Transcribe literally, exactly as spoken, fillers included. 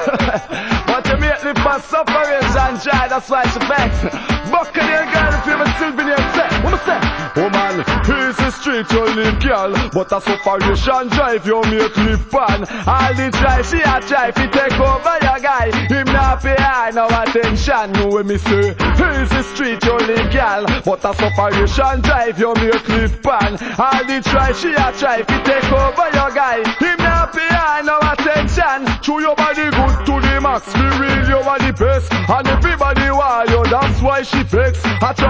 But you make me for suffering and try, that's why she vex. Buccaneer girl, if you ever still been here, say, what me say? Woman, here's the street you live, girl. But a separation drive you make live pan. All the drive she a try fi take over your guy. Him not pay high, no attention. Know what me say? Here's the street you live, girl. But a separation drive you make live pan. All the drive she a try fi take over your guy. Him not pay high, no attention. Chew your body good to the max. Me real you are the best. And everybody want you, that's why she vex. I try